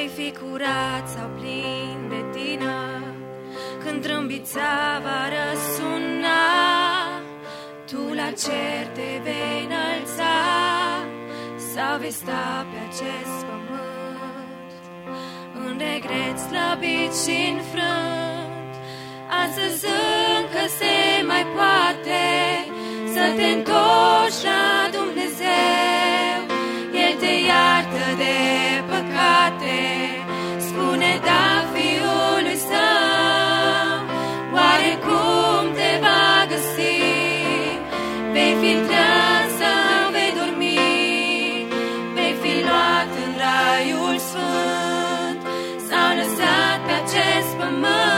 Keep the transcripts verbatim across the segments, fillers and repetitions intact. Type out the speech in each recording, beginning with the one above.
vei fi curat sau plin de tină, când trâmbița va răsuna, tu la cer te vei înălța, sau vei sta pe acest pământ, în regret slăbit și înfrânt. Astăzi încă se mai poate să te întorci la Dumnezeu, El te iartă de păcate, spune da Fiului Său. Oare cum te va găsi? Vei fi treaz sau vei dormi? Vei fi luat în raiul sfânt sau lăsat pe acest pământ?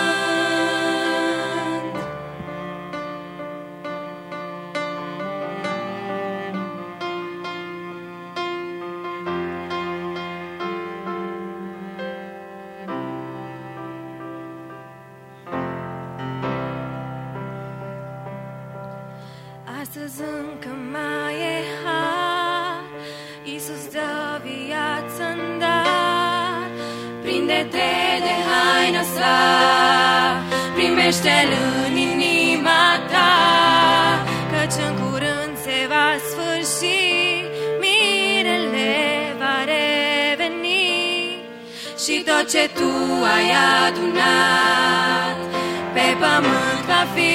Astăzi încă mai e har, Iisus dă viață-n dar. Prinde-te de haina sa, primește-L în inima ta, căci în curând se va sfârși, mirele va reveni și tot ce tu ai adunat pe pământ va fi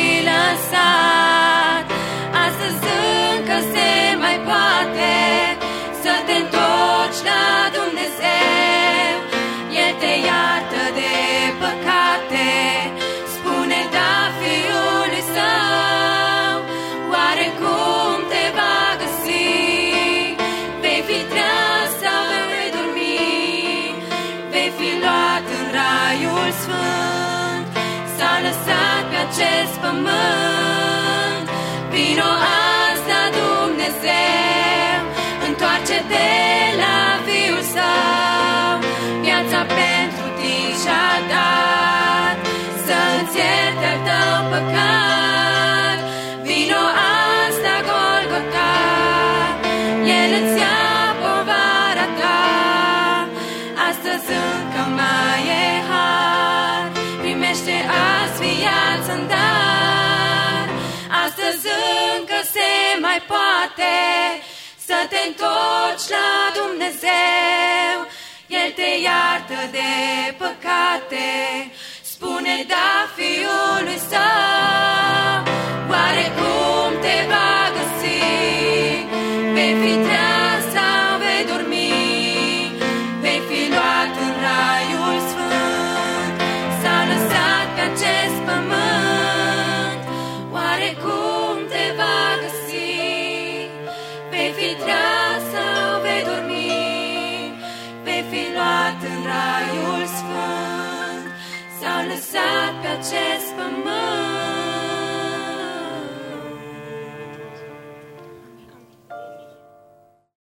lăsat. Astăzi încă se mai poate să te întorci la Dumnezeu, El te iartă de păcate, spune da Fiului Său. Oare cum te va găsi? Vei fi treaz sau vei dormi? Vei fi luat în raiul sfânt sau lăsat pe acest pământ? Vino azi la Dumnezeu, întoarce-te la Fiul Său. Viața pentru tine și-a dat, să-ți ierte al tău păcat. Vino azi la Golgota, El îți ia povara ta. Astăzi încă mai e har, primește azi viața-n dar. Astăzi încă se mai poate să te întorci la Dumnezeu, El te iartă de păcate, spune da Fiului Său. Oare cum te va găsi? Vei fi treaz sau vei dormi? Vei fi luat în raiul sfânt sau lăsat pe acest pământ? Oare cum te va găsi? Vei fi treaz sau vei dormi? Vei fi luat în raiul sfânt sau lăsat pe acest pământ?